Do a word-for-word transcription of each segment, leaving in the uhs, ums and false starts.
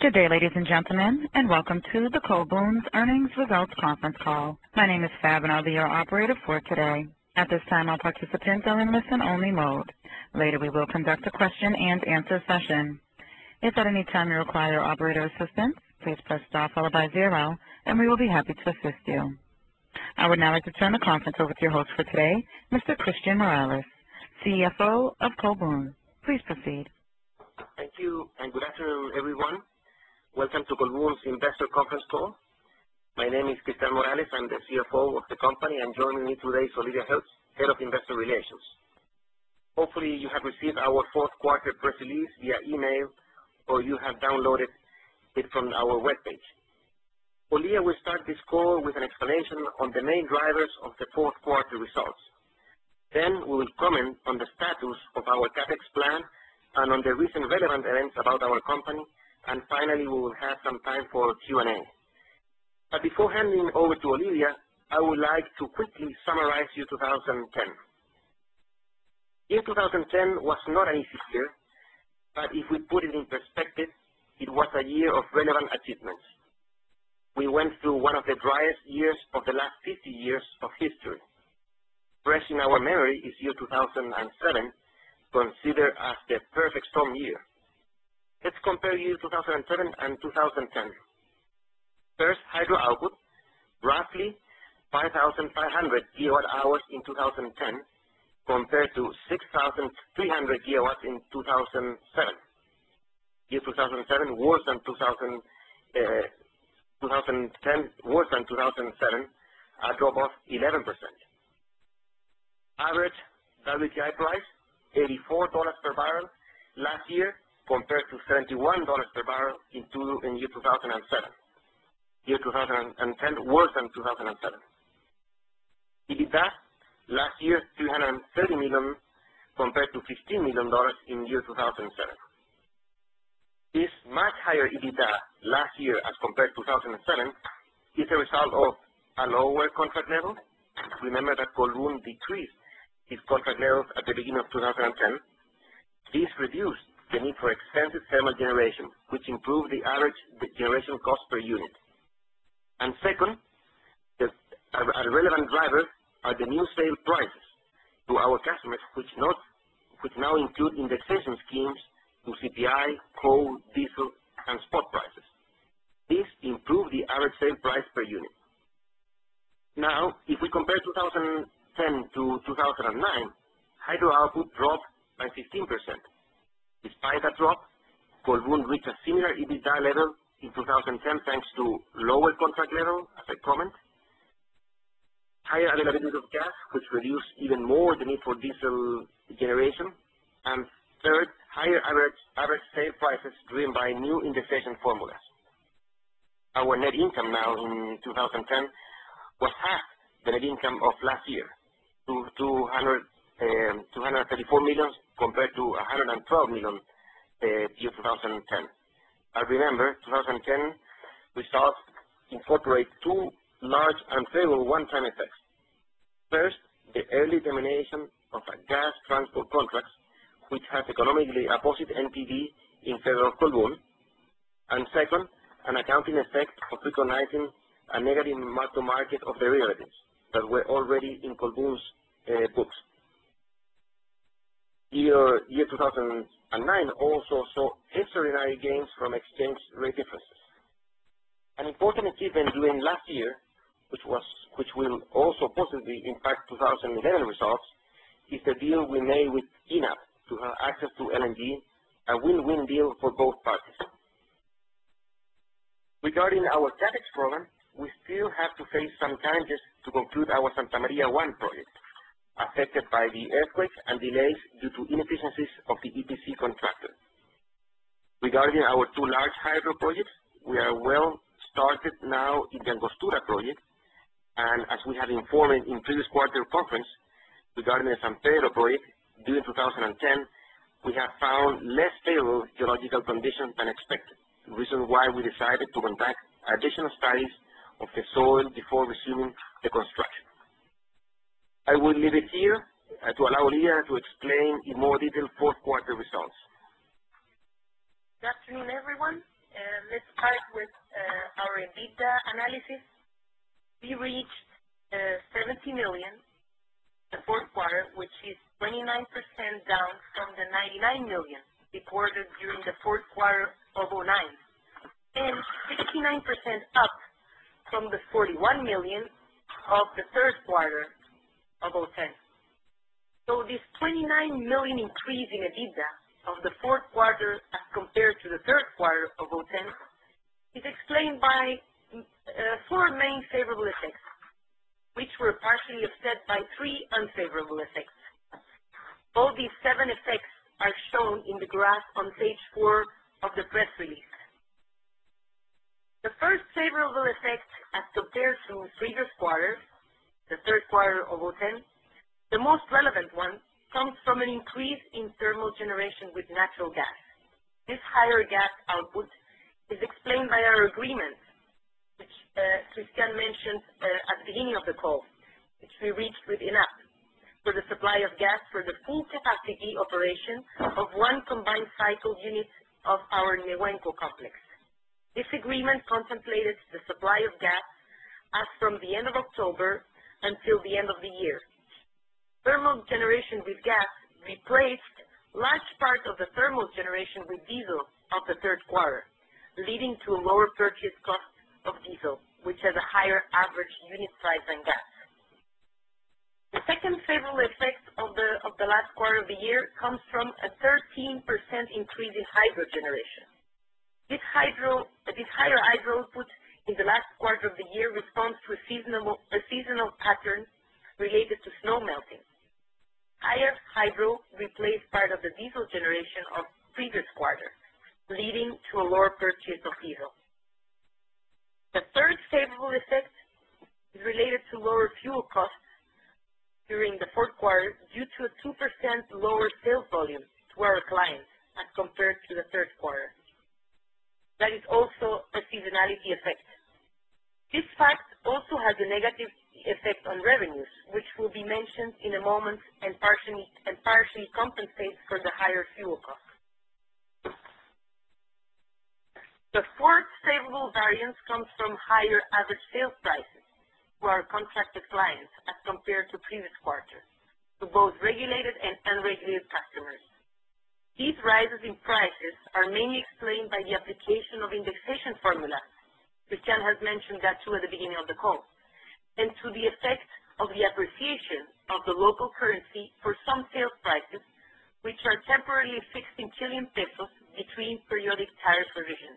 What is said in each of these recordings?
Good day, ladies and gentlemen, and welcome to the Colbún's Earnings Results Conference Call. My name is Fab, and I'll be your operator for today. At this time, all participants are in listen-only mode. Later, we will conduct a question-and-answer session. If at any time you require operator assistance, please press star followed by zero, and we will be happy to assist you. I would now like to turn the conference over to your host for today, Mister Christian Morales, C F O of Colbún. Please proceed. Thank you, and good afternoon, everyone. Welcome to Colbún's Investor Conference Call. My name is Christian Morales. I'm the C F O of the company, and joining me today is Olivia Hertz, Head of Investor Relations. Hopefully, you have received our fourth quarter press release via email, or you have downloaded it from our webpage. Olivia will start this call with an explanation on the main drivers of the fourth quarter results. Then we will comment on the status of our CAPEX plan and on the recent relevant events about our company. And finally, we will have some time for Q and A. But before handing over to Olivia, I would like to quickly summarize year two thousand ten. Year two thousand ten was not an easy year, but if we put it in perspective, it was a year of relevant achievements. We went through one of the driest years of the last fifty years of history. Fresh in our memory is year two thousand seven, considered as the perfect storm year. Let's compare year two thousand seven and two thousand ten. First, hydro output, roughly five thousand five hundred gigawatt hours in two thousand ten, compared to six thousand three hundred gigawatts in two thousand seven. Year two thousand seven worse than two thousand, uh, two thousand ten, worse than two thousand seven, a drop of eleven percent. Average W T I price, eighty-four dollars per barrel last year, compared to seventy-one dollars per barrel in, two, in year two thousand seven. Year two thousand ten worse than two thousand seven. EBITDA last year three hundred thirty million dollars compared to fifteen million dollars in year two thousand seven. This much higher EBITDA last year as compared to two thousand seven is a result of a lower contract level. Remember that Colbún decreased its contract levels at the beginning of two thousand ten. This reduced the need for extensive thermal generation, which improved the average generation cost per unit. And second, the, a, a relevant driver are the new sale prices to our customers, which, not, which now include indexation schemes to C P I, coal, diesel, and spot prices. This improved the average sale price per unit. Now, if we compare two thousand ten to two thousand nine, hydro output dropped by fifteen percent. Despite that drop, Colbún reached a similar EBITDA level in two thousand ten thanks to lower contract level, as I comment, higher availability of gas, which reduced even more the need for diesel generation, and third, higher average, average sale prices driven by new indexation formulas. Our net income now in two thousand ten was half the net income of last year, to two hundred, um, two hundred thirty-four million compared to one hundred twelve million uh, year two thousand ten. I remember two thousand ten results incorporate two large unfavorable one-time effects. First, the early termination of a gas transport contract, which has economically a positive N P V in favor of Colbún, and second, an accounting effect of recognizing a negative mark-to-market of derivatives that were already in Colbún's uh, books. Year, year two thousand nine also saw extraordinary gains from exchange rate differences. An important achievement during last year, which, was, which will also positively impact two thousand eleven results, is the deal we made with E N A P to have access to L N G, a win-win deal for both parties. Regarding our CAPEX program, we still have to face some challenges to conclude our Santa Maria one project, affected by the earthquake and delays due to inefficiencies of the E P C contractor. Regarding our two large hydro projects, we are well started now in the Angostura project, and as we have informed in previous quarter conference regarding the San Pedro project, during two thousand ten, we have found less favorable geological conditions than expected, the reason why we decided to conduct additional studies of the soil before resuming the construction. I will leave it here uh, to allow Olivia to explain in more detail fourth quarter results. Good afternoon, everyone. Uh, let's start with uh, our EBITDA analysis. We reached uh, seventy million in the fourth quarter, which is twenty-nine percent down from the ninety-nine million reported during the fourth quarter of oh nine, and sixty-nine percent up from the forty-one million of the third quarter of oh ten. So this twenty-nine million increase in EBITDA of the fourth quarter as compared to the third quarter of oh ten is explained by uh, four main favorable effects, which were partially offset by three unfavorable effects. All these seven effects are shown in the graph on page four of the press release. The first favorable effect as compared to previous quarters, the third quarter of oh ten, the most relevant one comes from an increase in thermal generation with natural gas. This higher gas output is explained by our agreement, which uh, Christian mentioned uh, at the beginning of the call, which we reached with I N A P for the supply of gas for the full capacity operation of one combined cycle unit of our Nehuenco complex. This agreement contemplated the supply of gas as from the end of October until the end of the year. Thermal generation with gas replaced large part of the thermal generation with diesel of the third quarter, leading to a lower purchase cost of diesel, which has a higher average unit price than gas. The second favorable effect of the, of the last quarter of the year comes from a thirteen percent increase in hydro generation. This, hydro, this higher hydro output in the last quarter of the year responds to a seasonal, a seasonal pattern related to snow melting. Higher hydro replaced part of the diesel generation of previous quarter, leading to a lower purchase of diesel. The third favorable effect is related to lower fuel costs during the fourth quarter due to a two percent lower sales volume to our clients as compared to the third quarter. That is also a seasonality effect. This fact also has a negative effect on revenues, which will be mentioned in a moment and partially, and partially compensates for the higher fuel costs. The fourth favorable variance comes from higher average sales prices to our contracted clients as compared to previous quarter, to both regulated and unregulated customers. These rises in prices are mainly explained by the application of indexation formulas. Christian has mentioned that too at the beginning of the call, and to the effect of the appreciation of the local currency for some sales prices, which are temporarily fixed in Chilean pesos between periodic tariff revisions.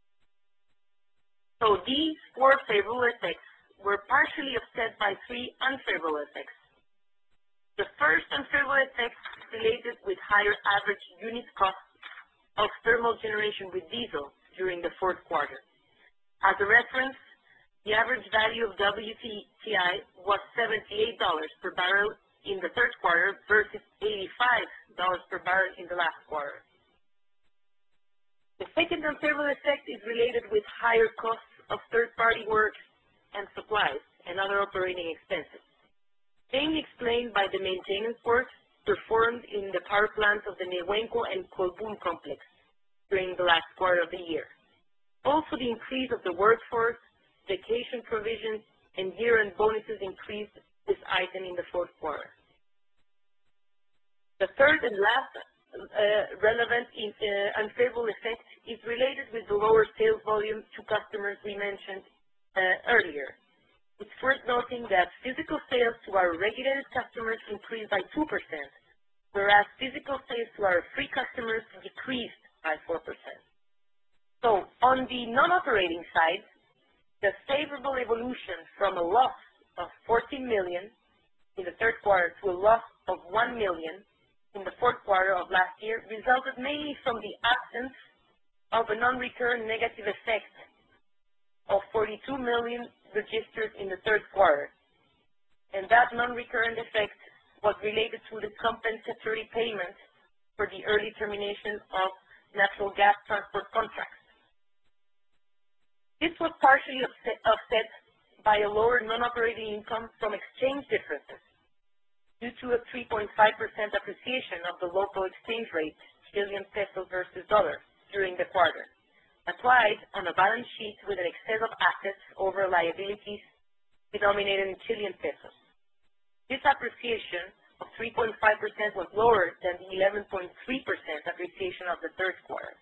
So these four favorable effects were partially offset by three unfavorable effects. The first unfavorable effect is related with higher average unit cost of thermal generation with diesel during the fourth quarter. As a reference, the average value of W T I was seventy-eight dollars per barrel in the third quarter versus eighty-five dollars per barrel in the last quarter. The second unfavorable effect is related with higher costs of third-party works and supplies and other operating expenses, mainly explained by the maintenance works performed in the power plants of the Nehuenco and Colbún complex during the last quarter of the year. Also, the increase of the workforce, vacation provisions, and year-end bonuses increased this item in the fourth quarter. The third and last uh, relevant in, uh, unfavorable effect is related with the lower sales volume to customers we mentioned uh, earlier. It's worth noting that physical sales to our regulated customers increased by two percent, whereas physical sales to our free customers decreased by four percent. So on the non-operating side, the favorable evolution from a loss of fourteen million dollars in the third quarter to a loss of one million dollars in the fourth quarter of last year resulted mainly from the absence of a non-recurrent negative effect of forty-two million dollars registered in the third quarter. And that non-recurrent effect was related to the compensatory payment for the early termination of natural gas transport contracts. This was partially offset, offset by a lower non-operating income from exchange differences due to a three point five percent appreciation of the local exchange rate, Chilean peso versus dollar, during the quarter, applied on a balance sheet with an excess of assets over liabilities denominated in Chilean pesos. This appreciation of three point five percent was lower than the eleven point three percent appreciation of the third quarter.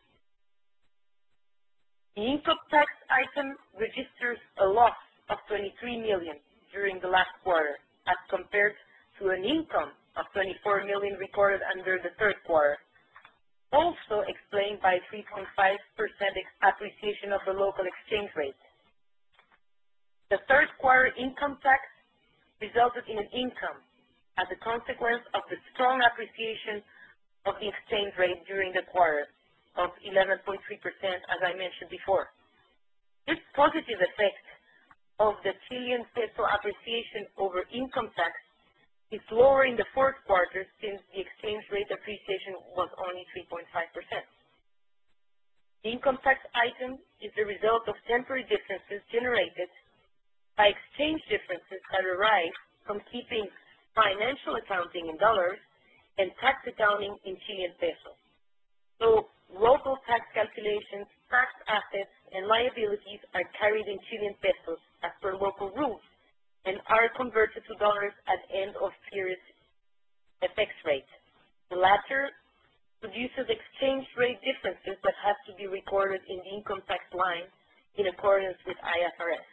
The income tax item registers a loss of twenty-three million dollars during the last quarter as compared to an income of twenty-four million dollars recorded under the third quarter, also explained by three point five percent appreciation of the local exchange rate. The third quarter income tax resulted in an income as a consequence of the strong appreciation of the exchange rate during the quarter of eleven point three percent, as I mentioned before. This positive effect of the Chilean peso appreciation over income tax is lower in the fourth quarter since the exchange rate appreciation was only three point five percent. The income tax item is the result of temporary differences generated by exchange differences that arise from keeping financial accounting in dollars and tax accounting in Chilean pesos. So local tax calculations, tax assets, and liabilities are carried in Chilean pesos as per local rules and are converted to dollars at end of period F X rate. The latter produces exchange rate differences that have to be recorded in the income tax line in accordance with I F R S.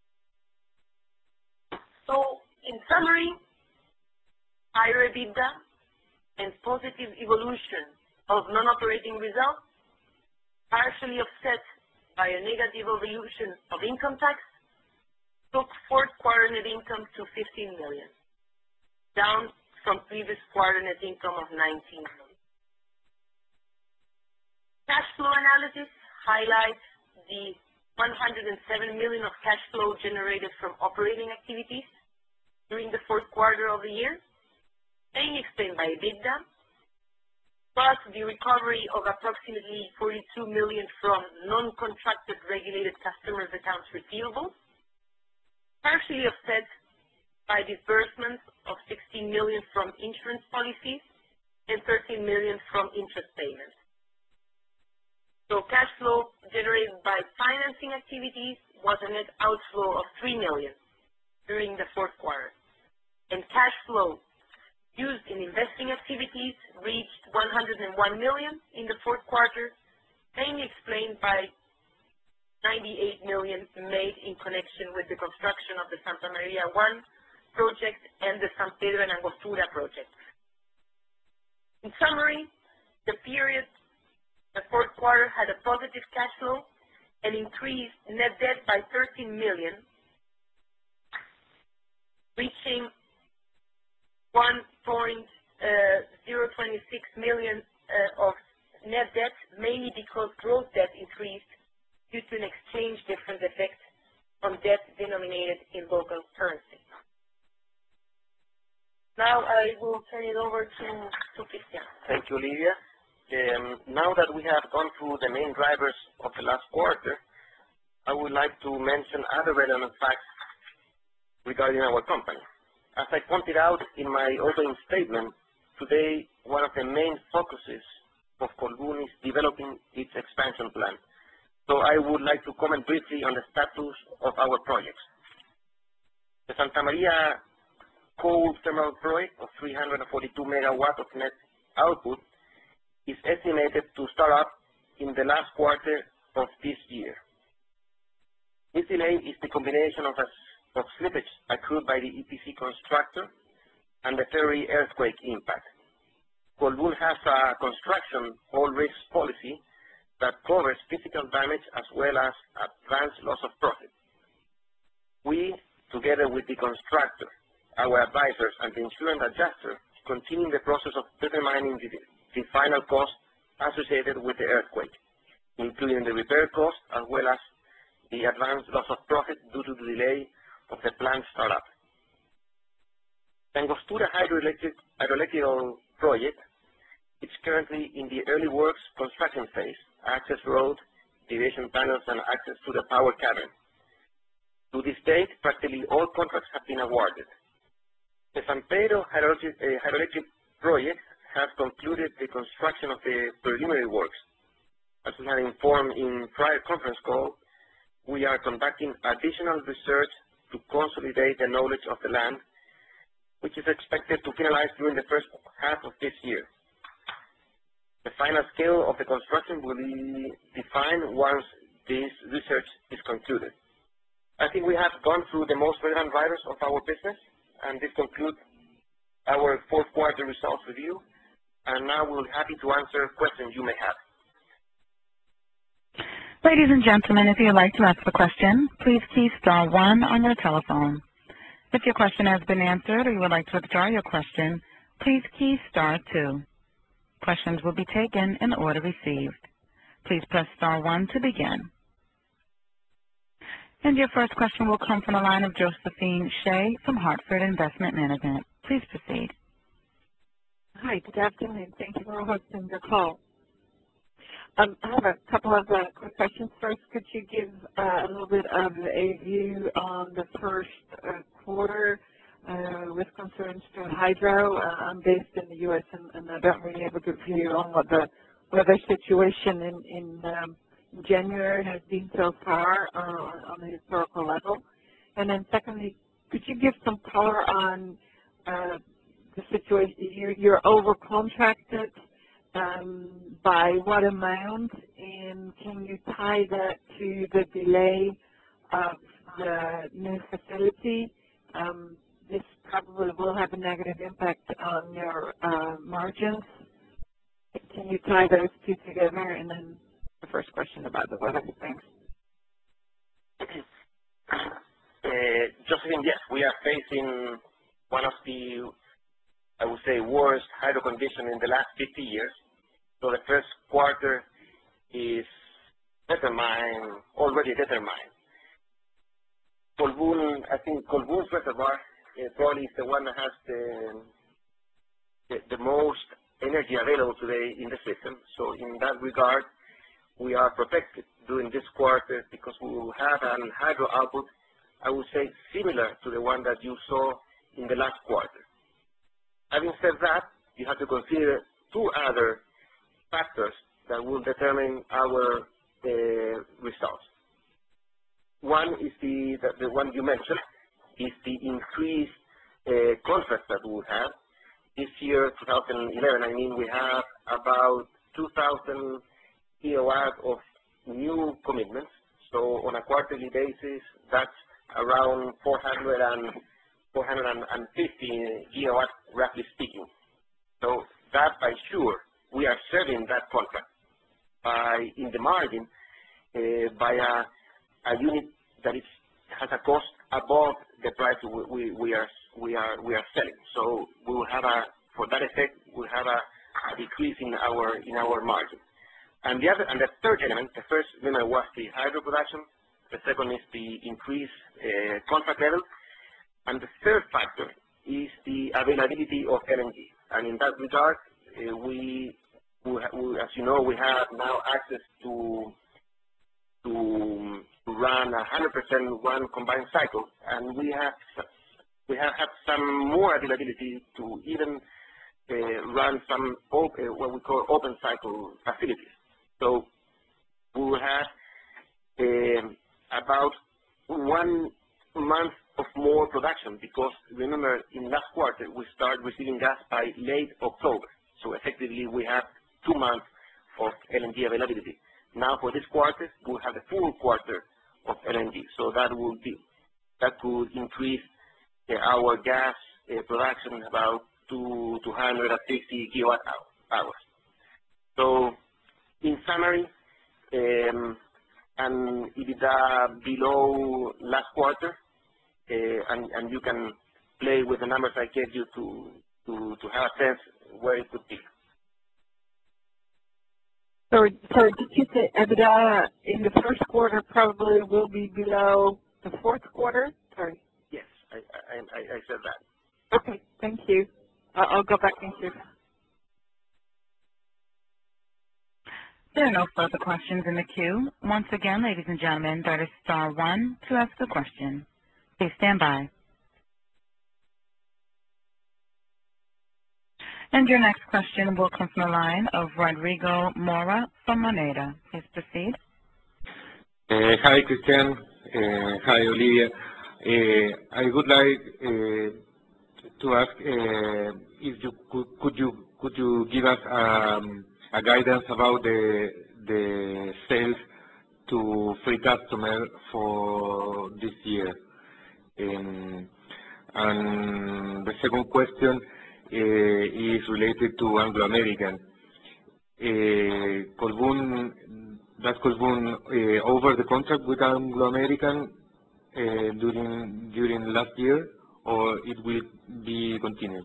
So, in summary, higher EBITDA and positive evolution of non-operating results, partially offset by a negative evolution of income tax, took fourth quarter net income to fifteen million dollars, down from previous quarter net income of nineteen million dollars. Cash flow analysis highlights the one hundred seven million dollars of cash flow generated from operating activities during the fourth quarter of the year, mainly explained by EBITDA, plus the recovery of approximately forty-two million dollars from non-contracted regulated customers' accounts receivable, partially offset by disbursements of sixteen million dollars from insurance policies and thirteen million dollars from interest payments. So cash flow generated by financing activities was a net outflow of three million dollars during the fourth quarter, and cash flow used in investing activities reached one hundred one million dollars in the fourth quarter, mainly explained by ninety-eight million dollars made in connection with the construction of the Santa Maria one project and the San Pedro and Angostura project. In summary, the period, the fourth quarter had a positive cash flow and increased net debt by thirteen million dollars, reaching one point zero two six million dollars uh, of net debt, mainly because gross debt increased due to an exchange difference effect on debt denominated in local currency. Now I will turn it over to, to Christian. Thank you, Olivia. Um, now that we have gone through the main drivers of the last quarter, I would like to mention other relevant facts regarding our company. As I pointed out in my opening statement, today one of the main focuses of Colbún is developing its expansion plan. So I would like to comment briefly on the status of our projects. The Santa Maria coal thermal project of three hundred forty-two megawatts of net output is estimated to start up in the last quarter of this year. This delay is the combination of a of slippage accrued by the E P C constructor and the February earthquake impact. Colbún has a construction all risk policy that covers physical damage as well as advanced loss of profit. We, together with the constructor, our advisors, and the insurance adjuster, continue the process of determining the, the final cost associated with the earthquake, including the repair cost as well as the advanced loss of profit due to the delay of the plant startup. The Angostura hydroelectric hydroelectrical project is currently in the early works construction phase, access road, deviation panels, and access to the power cavern. To this date, practically all contracts have been awarded. The San Pedro hydroelectric, uh, hydroelectric project has concluded the construction of the preliminary works. as we have informed in prior conference call, we are conducting additional research to consolidate the knowledge of the land, which is expected to finalize during the first half of this year. The final scale of the construction will be defined once this research is concluded. I think we have gone through the most relevant drivers of our business, and this concludes our fourth quarter results review. And now we're happy to answer questions you may have. Ladies and gentlemen, if you would like to ask a question, please key star one on your telephone. If your question has been answered or you would like to withdraw your question, please key star two. Questions will be taken in the order received. Please press star one to begin. And your first question will come from the line of Josephine Shea from Hartford Investment Management. Please proceed. Hi, good afternoon. Thank you for hosting the call. Um, I have a couple of uh, quick questions. First, could you give uh, a little bit of a view on the first uh, quarter uh, with concerns to hydro? Uh, I'm based in the U S and, and I don't really have a good view on what the weather situation in, in um, January has been so far uh, on a historical level. And then secondly, could you give some color on uh, the situation? You're, you're over-contracted. Um, by what amount, and can you tie that to the delay of the new facility? Um, this probably will have a negative impact on your uh, margins. Can you tie those two together? And then the first question about the weather. Thanks. Uh, Josephine, yes, we are facing one of the, I would say, worst hydro conditions in the last fifty years. So the first quarter is determined, already determined. Colbún, I think Colbún's reservoir uh, probably is the one that has the, the, the most energy available today in the system. So in that regard, we are protected during this quarter because we will have an hydro output, I would say, similar to the one that you saw in the last quarter. Having said that, you have to consider two other factors that will determine our uh, results. One is the, the, the one you mentioned, is the increased uh, contracts that we have. This year, two thousand eleven, I mean, we have about two thousand gigawatts of new commitments. So on a quarterly basis, that's around four hundred and four hundred fifty gigawatts, roughly speaking. So that, by sure, we are serving that contract by, in the margin, uh, by a, a unit that is, has a cost above the price we, we, we are we are we are selling. So we will have a, for that effect, we'll have a, a decrease in our in our margin. And the other and the third element, the first element was the hydro production. The second is the increased uh, contract level, and the third factor is the availability of L N G. And in that regard, uh, we, we, we, as you know, we have now access to to run a one hundred percent one combined cycle, and we have we have had some more availability to even uh, run some op uh, what we call open cycle facilities. So we will have uh, about one month of more production because remember in last quarter we started receiving gas by late October. So effectively we have two months of L N G availability. Now for this quarter we'll have a full quarter of L N G. So that will be that could increase uh, our gas uh, production about to two hundred fifty gigawatt hours. So in summary, um, an EBITDA below last quarter, uh, and, and you can play with the numbers I gave you to, to, to have a sense where it could be. So, so did you say EBITDA in the first quarter probably will be below the fourth quarter? Sorry. Yes, I, I, I said that. Okay, thank you. I'll, I'll go back into. There are no further questions in the queue. Once again, ladies and gentlemen, that is star one to ask a question. Please stand by. And your next question will come from the line of Rodrigo Mora from Moneda. Please proceed. Uh, hi, Christian. Uh, hi, Olivia. Uh, I would like uh, to ask uh, if you could, could you could you give us um, a guidance about the the sales to free customer for this year. Um, and the second question uh, is related to Anglo American. Uh, Colbún, does Colbún uh, over the contract with Anglo American uh, during during last year, or it will be continued?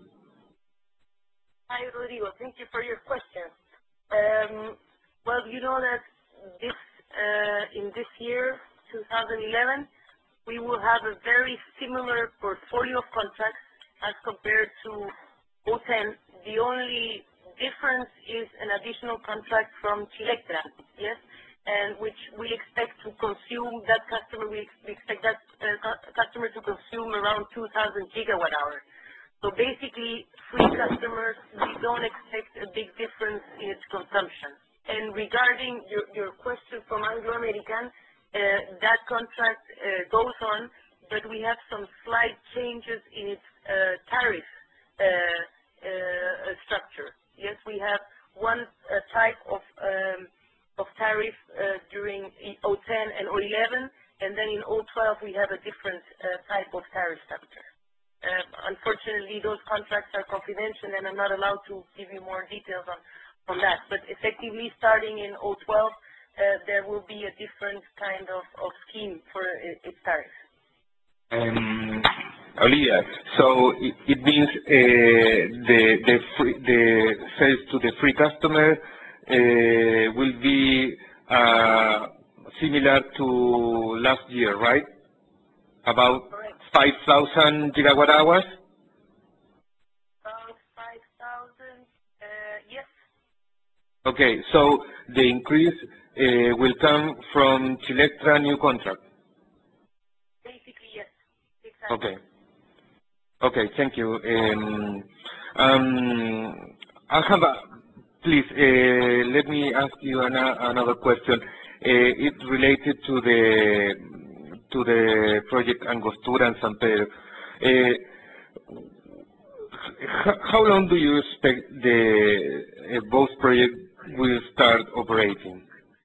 Hi, Rodrigo. Thank you for your question. Um, well, you know that this uh, in this year, two thousand eleven, we will have a very similar portfolio of contracts as compared to oh ten. The only difference is an additional contract from Chilectra, yes, and which we expect to consume that customer. We, we expect that uh, cu- customer to consume around two thousand gigawatt hours. So basically, free customers, we don't expect a big difference in its consumption. And regarding your, your question from Anglo American, uh, that contract uh, goes on, but we have some slight changes in its uh, tariff uh, uh, structure. Yes, we have one uh, type of um, of tariff uh, during oh ten and oh eleven, and then in oh twelve we have a different uh, type of tariff structure. Uh, unfortunately, those contracts are confidential, and I'm not allowed to give you more details on, on that. But effectively, starting in oh twelve, uh, there will be a different kind of, of scheme for uh, its tariff. Um, Olivia, so it, it means uh, the the free, the sales to the free customer uh, will be uh, similar to last year, right? About five thousand gigawatt hours? Around five thousand, uh, yes. Okay, so the increase uh, will come from Chilectra new contract? Basically, yes. Exactly. Okay. Okay, thank you. Um, um, I have a, please, uh, let me ask you an, another question. Uh, it's related to the to the project Angostura and San Pedro. Uh, h- how long do you expect the uh, both projects will start operating?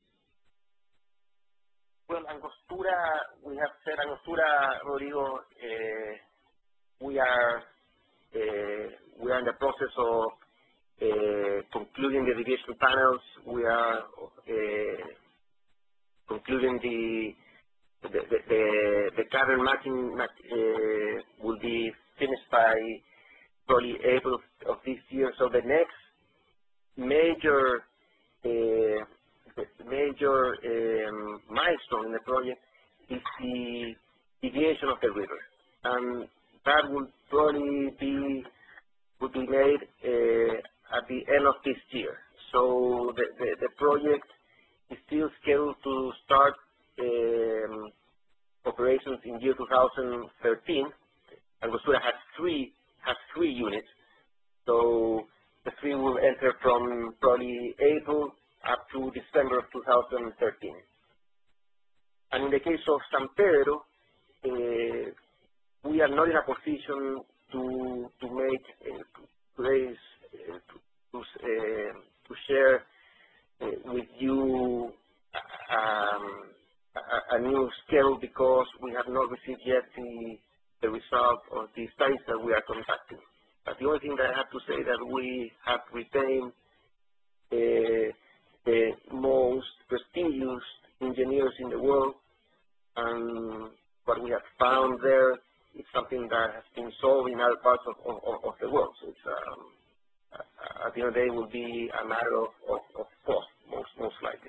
Well, Angostura, we have said Angostura, Rodrigo, uh, we are uh, we are in the process of uh, concluding the deviation panels. We are uh, concluding the the the, the, the cavern matching uh, will be finished by probably April of, of this year. So the next major uh, the major um, milestone in the project is the deviation of the river, and that will probably be would be made uh, at the end of this year. So the, the, the project is still scheduled to start um, operations in year two thousand thirteen. Angostura has three has three units, so the three will enter from probably April up to December of two thousand thirteen. And in the case of San Pedro, uh, we are not in a position to to make uh, today's uh, to, uh, to share uh, with you um, a, a new schedule because we have not received yet the the result of the studies that we are conducting. But the only thing that I have to say that we have retained uh, the most prestigious engineers in the world, and what we have found there is something that has been solved in other parts of, of, of the world. So it's, um, at the end of the day, will be a matter of, of, of cost, most, most likely.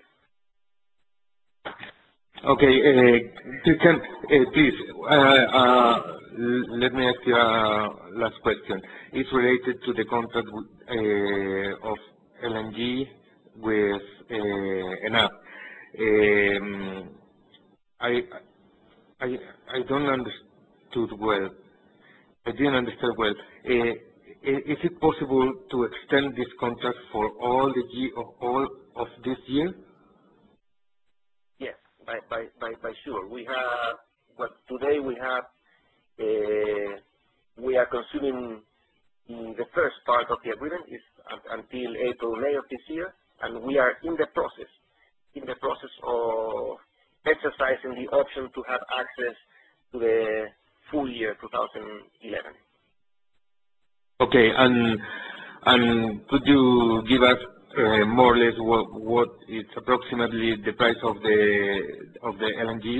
Okay, uh, Christian, uh, please, uh, uh, l- let me ask you a last question. It's related to the contract uh, of L N G with uh, ENAP. Um, I, I, I don't understood well. I didn't understand well. Uh, is it possible to extend this contract for all the year, all of this year? Yes, by by by, by sure. We have well today we have uh, we are consuming the first part of the agreement is until April May of this year, and we are in the process in the process of exercising the option to have access to the full year two thousand eleven. Okay, and and could you give us uh, more or less what what is approximately the price of the of the L N G?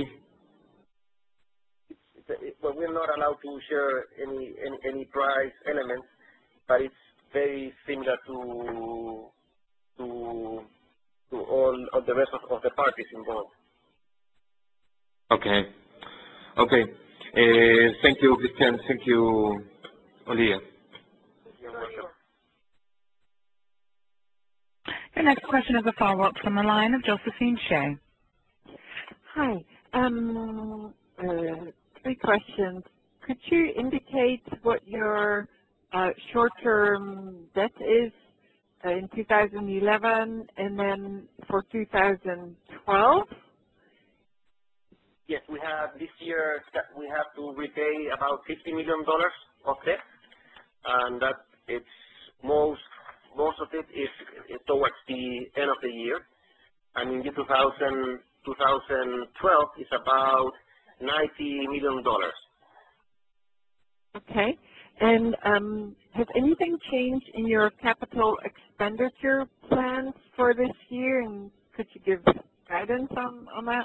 Well, we're not allowed to share any any, any price elements, but it's very similar to to to all of the rest of, of the parties involved. Okay, okay. Uh, thank you, Christian. Thank you, Olivia. Your next question is a follow-up from the line of Josephine Shea. Hi. Um, uh, three questions. Could you indicate what your uh, short-term debt is uh, in two thousand eleven and then for two thousand twelve? Yes, we have this year, we have to repay about fifty million dollars of debt, and that it's most most of it is, is towards the end of the year. And in the two thousand, twenty twelve is about ninety million dollars. Okay. And um, has anything changed in your capital expenditure plans for this year? And could you give guidance on, on that?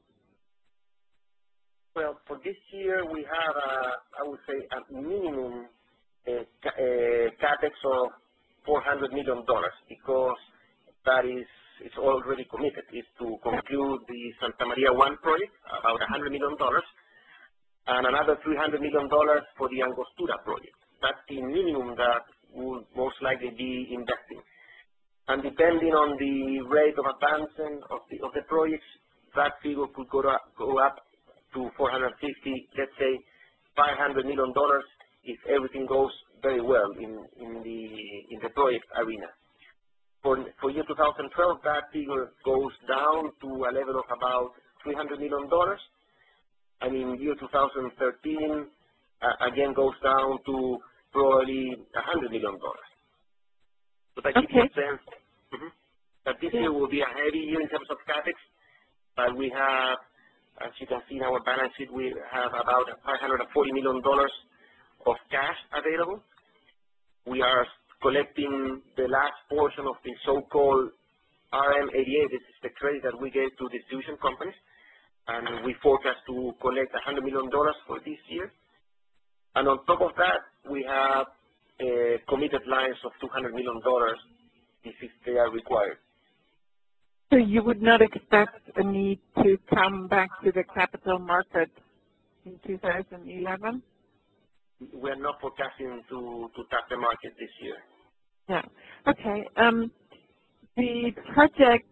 Well, for this year we have, a, I would say, a minimum uh, ca uh, capex of four hundred million dollars, because that is it's already committed, is to conclude the Santa Maria one project, about one hundred million dollars, and another three hundred million dollars for the Angostura project. That's the minimum that will most likely be investing. And depending on the rate of advancement of the, of the projects, that figure could go up, go up to four hundred fifty, let's say five hundred million dollars if everything goes very well in, in the in the project arena. For, for year two thousand twelve, that figure goes down to a level of about three hundred million dollars, and in year two thousand thirteen, uh, again goes down to probably one hundred million dollars. So that gives you a sense mm-hmm, that this year will be a heavy year in terms of capex, but we have, as you can see in our balance sheet, we have about five hundred forty million dollars of cash available. We are collecting the last portion of the so-called R M eighty-eight. This is the credit that we gave to distribution companies, and we forecast to collect one hundred million dollars for this year. And on top of that, we have uh, committed lines of two hundred million dollars if they are required. So you would not expect a need to come back to the capital market in two thousand eleven? We are not forecasting to, to tap the market this year. Yeah. Okay. Um, the project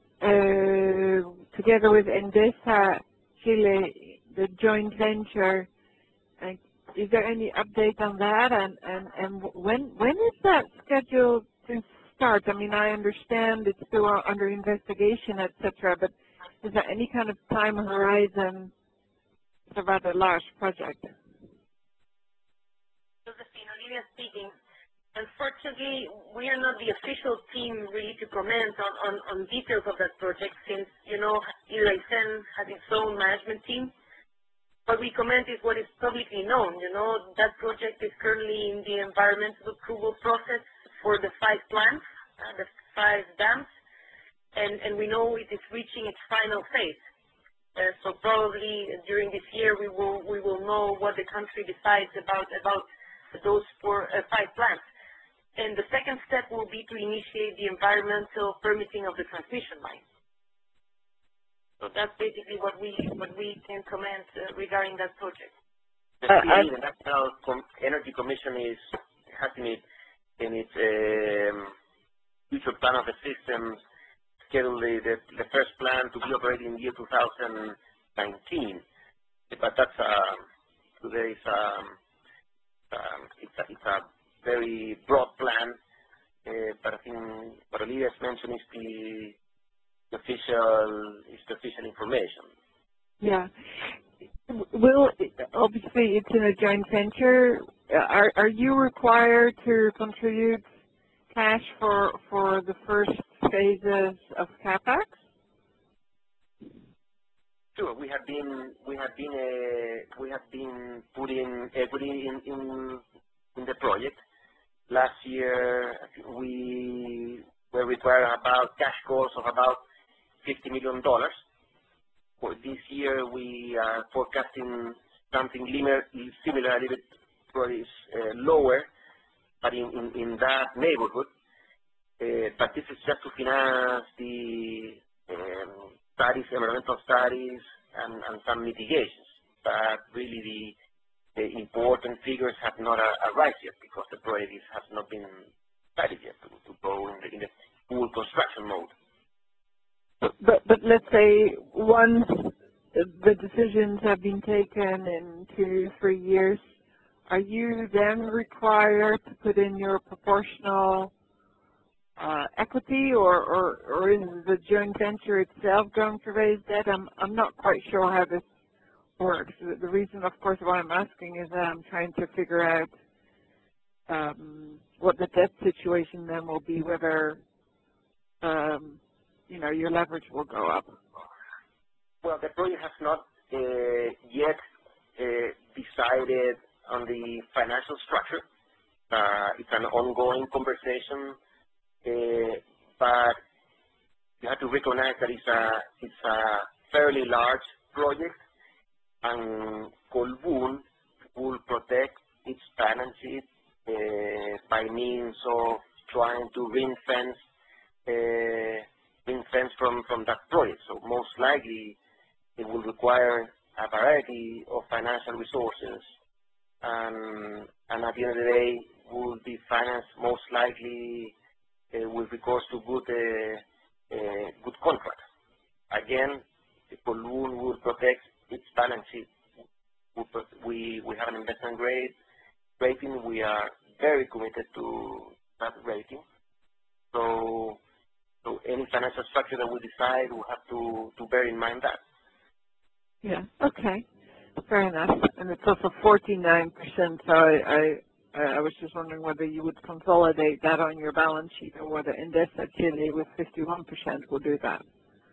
uh, together with Endesa Chile, the joint venture, uh, is there any update on that? And, and, and when when is that scheduled to start? I mean, I understand it's still under investigation, et cetera, but is there any kind of time horizon? It's a rather large project. Josephine, Olivia speaking. Unfortunately, we are not the official team really to comment on, on, on details of that project, since, you know, Ilaisen has its own management team. What we comment is what is publicly known. You know, that project is currently in the environmental approval process for the five plants, uh, the five dams, and, and we know it is reaching its final phase. Uh, so probably during this year we will we will know what the country decides about about those four uh, five plants. And the second step will be to initiate the environmental permitting of the transmission line. So that's basically what we what we can comment uh, regarding that project. The C E, the National Com Energy Commission, is has in, it, in its um, future plan of the system scheduled the, the, the first plant to be operating in year two thousand nineteen. But that's uh, today is um, um, it's a, it's a very broad plan, uh, but I think what Olivia has mentioned is the the official is the official information. Yeah. Will, obviously it's in a joint venture. Are are you required to contribute cash for for the first phases of CapEx? Sure, we have been we have been uh, we have been putting equity in in in the project. Last year we were required about cash costs of about fifty million dollars. For this year, we are forecasting something similar, similar a little bit, probably uh, lower, but in, in, in that neighborhood. Uh, but this is just to finance the um, studies, environmental studies, and, and some mitigations. But really, the, the important figures have not uh, arrived yet because the project is, has not been studied yet to, to go in the, in the full construction mode. But, but let's say once the decisions have been taken in two, three years, are you then required to put in your proportional uh, equity, or, or, or is the joint venture itself going to raise debt? I'm, I'm not quite sure how this works. The, the reason, of course, why I'm asking is that I'm trying to figure out um, what the debt situation then will be, whether um, you know, your leverage will go up. Well, the project has not uh, yet uh, decided on the financial structure. Uh, it's an ongoing conversation, uh, but you have to recognize that it's a, it's a fairly large project, and Colbún will protect its balance sheet uh, by means of trying to ring-fence uh, ring-fence from, from that project. So most likely it will require a variety of financial resources, and, and at the end of the day will be financed most likely uh, with recourse to good, uh, uh, good contracts. Again, Colbún will protect its balance sheet. We, we have an investment grade rating. We are very committed to that rating. So So any financial structure that we decide, we'll have to, to bear in mind that. Yeah, okay. Fair enough. And it's also forty-nine percent, so I, I, I was just wondering whether you would consolidate that on your balance sheet or whether Endesa Chile with fifty-one percent will do that.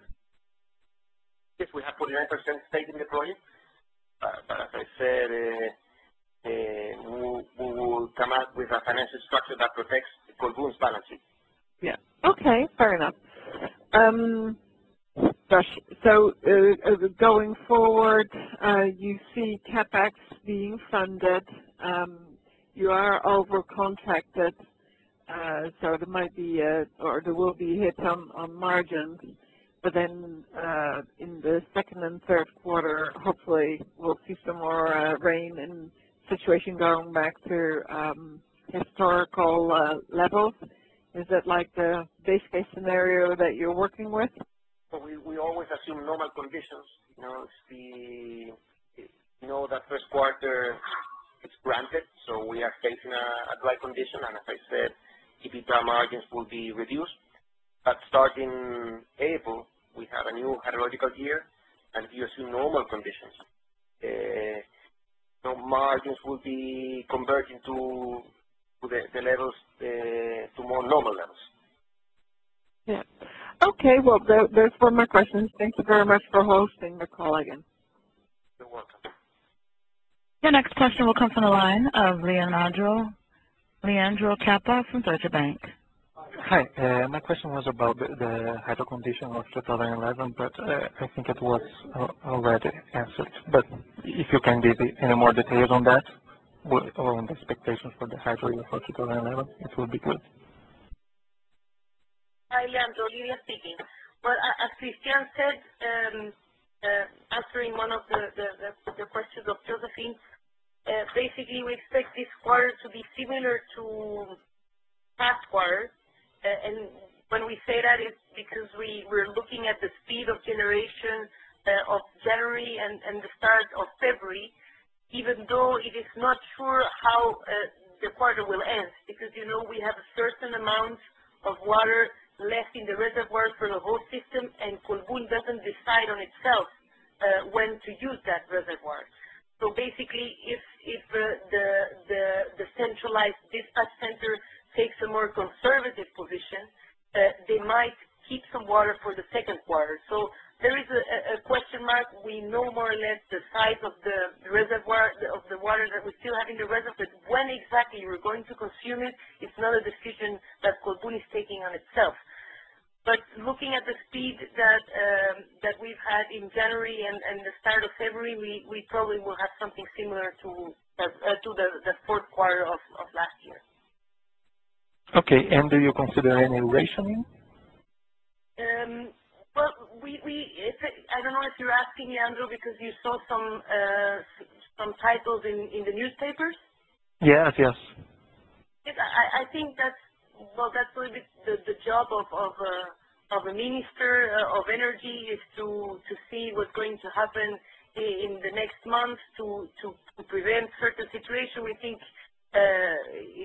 Yes, we have forty-nine percent stake in the project, uh, but as I said, uh, uh, we, we will come up with a financial structure that protects Colbún's balance sheet. Yeah. Okay, fair enough. Um, gosh, so uh, going forward, uh, you see CapEx being funded. Um, you are over-contracted, uh, so there might be, a, or there will be hits on, on margins. But then uh, in the second and third quarter, hopefully we'll see some more uh, rain and situation going back to um, historical uh, levels. Is that like the base case scenario that you're working with? So we, we always assume normal conditions. You know, it's the, you know that first quarter it's granted, so we are facing a, a dry condition, and as I said, EBITDA margins will be reduced. But starting April, we have a new hydrological year, and if you assume normal conditions, uh, so margins will be converting to to the, the levels, uh, to more normal levels. Yeah. Okay, well, th those were my questions. Thank you very much for hosting the call again. You're welcome. Your next question will come from the line of Leandro, Leandro Capa from Deutsche Bank. Hi, uh, my question was about the, the hydro condition of two thousand eleven, but uh, I think it was uh, already answered. But if you can give any more details on that, or on the expectations for the hydro year for two thousand eleven, it would be good. Hi, Leandro. Lidia speaking. Well, as Christian said, um, uh, answering one of the, the, the, the questions of Josephine, uh, basically we expect this quarter to be similar to past quarters. Uh, and when we say that, it's because we, we're looking at the speed of generation uh, of January and, and the start of February, even though it is not sure how uh, the quarter will end, because, you know, we have a certain amount of water left in the reservoir for the whole system, and Colbún doesn't decide on itself uh, when to use that reservoir. So basically, if, if uh, the, the, the centralized dispatch center takes a more conservative position, uh, they might keep some water for the second quarter. So there is a, a question mark. We know more or less the size of the reservoir, of the water that we still have in the reservoir, but when exactly we're going to consume it, it's not a decision that Colbún is taking on itself. But looking at the speed that um, that we've had in January and, and the start of February, we, we probably will have something similar to uh, to the, the fourth quarter of, of last year. Okay, and do you consider any rationing? Um, well, we, we it's a, I don't know if you're asking, Leandro, because you saw some uh, some titles in, in the newspapers. Yes, yes. Yes, I, I think that's well, that's a little bit the, the job of of, uh, of a minister uh, of energy, is to to see what's going to happen in, in the next month to, to to prevent certain situations. We think uh,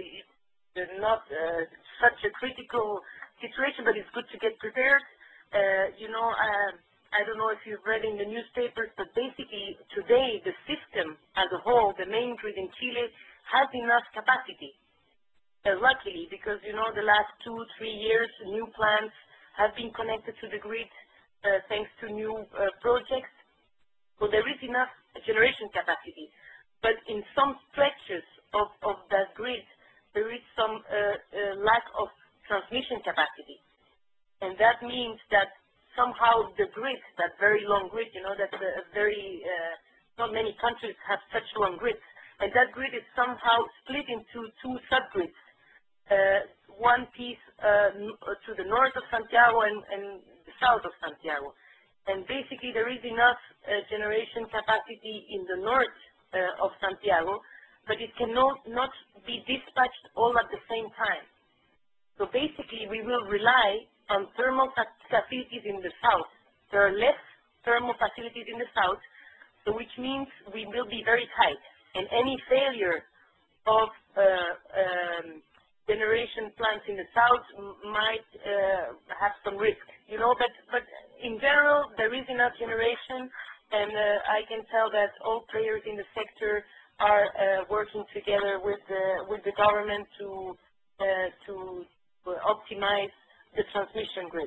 it's not uh, such a critical situation, but it's good to get prepared. Uh, you know, uh, I don't know if you've read in the newspapers, but basically today the system as a whole, the main grid in Chile, has enough capacity. Uh, luckily, because, you know, the last two, three years, new plants have been connected to the grid uh, thanks to new uh, projects. So there is enough generation capacity. But in some stretches of, of that grid, there is some uh, uh, lack of transmission capacity. And that means that somehow the grid, that very long grid, you know, that a very, uh, not many countries have such long grids, and that grid is somehow split into two subgrids. Uh, one piece uh, to the north of Santiago and, and the south of Santiago. And basically there is enough uh, generation capacity in the north uh, of Santiago, but it cannot not be dispatched all at the same time. So basically we will rely on thermal facilities in the south. There are less thermal facilities in the south, so which means we will be very tight. And any failure of uh, um, generation plants in the south might uh, have some risk, you know, but, but in general, there is enough generation, and uh, I can tell that all players in the sector are uh, working together with the, with the government to, uh, to optimize the transmission grid.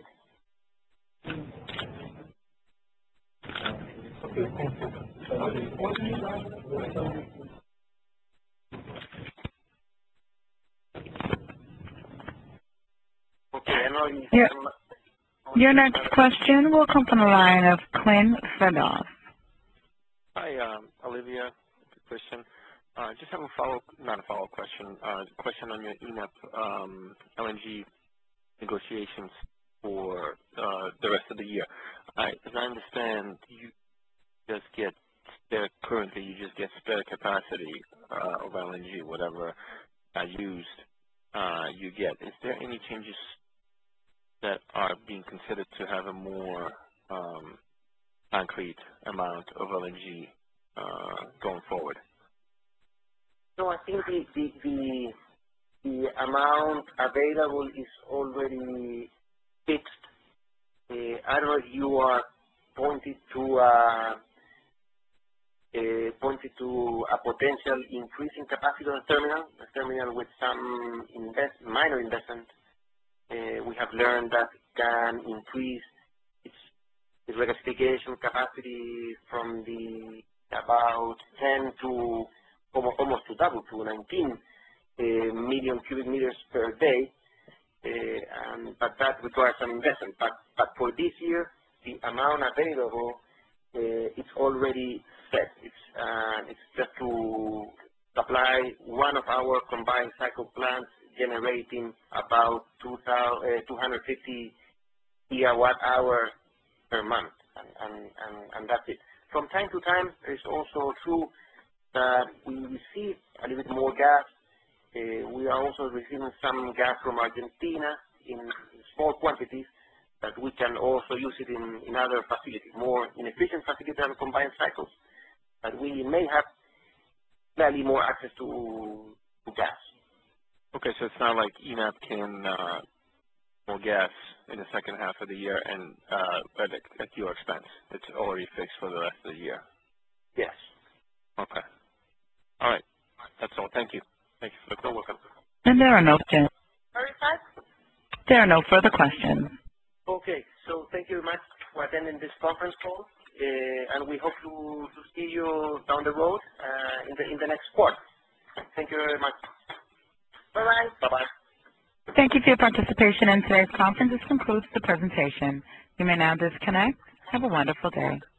Your, your next question will come from the line of Quinn Fedov. Hi, um, Olivia. Good question. I uh, just have a follow, not a follow-up question, uh, question on your E N E P um, L N G negotiations for uh, the rest of the year. I, as I understand, you just get spare, currently you just get spare capacity uh, of L N G, whatever uh, used uh, you get. Is there any changes that are being considered to have a more um, concrete amount of L N G uh, going forward? No, I think the, the, the, the amount available is already fixed. Uh, I don't know if you are pointed to uh, uh, pointed to a potential increase in capacity of the terminal, a terminal with some invest, minor investment. Uh, we have learned that can increase its, its regasification capacity from the about ten to almost, almost to double to nineteen uh, million cubic meters per day. Uh, and, but that requires some investment. But, but for this year, the amount available, uh, it's already set. It's, uh, it's just to supply one of our combined cycle plants generating about two hundred fifty gigawatt hour per month, and, and, and, and that's it. From time to time, it's also true that we receive a little bit more gas. Uh, we are also receiving some gas from Argentina in small quantities that we can also use it in, in other facilities, more inefficient facilities than combined cycles, but we may have slightly more access to, to gas. Okay, so it's not like E N A P can uh, more gas in the second half of the year and uh, at, at your expense. It's already fixed for the rest of the year. Yes. Okay. All right. That's all. Thank you. Thank you for the call. Welcome. And there are no Verified? there are no further questions. Okay, so thank you very much for attending this conference call, uh, and we hope to, to see you down the road uh, in the in the next quarter. Thank you very much. Bye-bye. Bye-bye. Thank you for your participation in today's conference. This concludes the presentation. You may now disconnect. Have a wonderful day.